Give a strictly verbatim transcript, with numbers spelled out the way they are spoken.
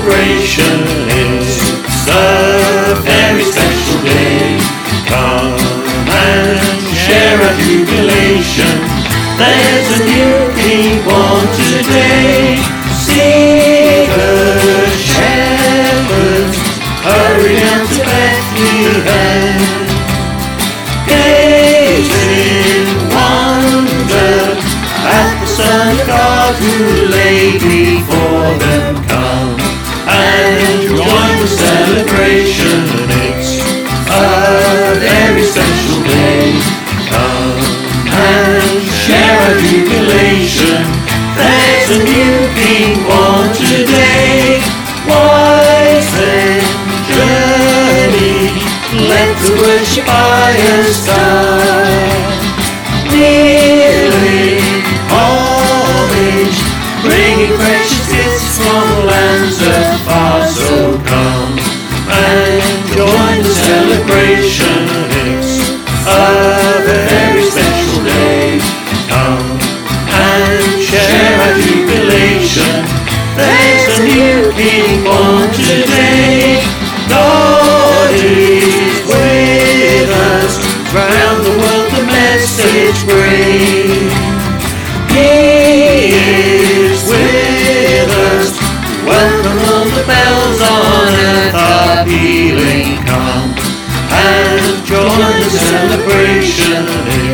celebration. It's a very special day. Come and share our jubilation. There's a new king born today. See the shepherds hurry down to Bethlehem, gaze in wonder at the Son of God who lay before them. Come and join the celebration. It's a very special day. Come and share our jubilation. There's a new king born today. Wise and journey, let the worship fire start. Kneeling homage, bringing precious gifts from lands afar. So come and join the celebration. It's a very special day. Come and share our jubilation. There's a new king born today. God is with us, round the world the message bring. He is with us, welcome all the bells on earth are pealing. Come and join the celebration.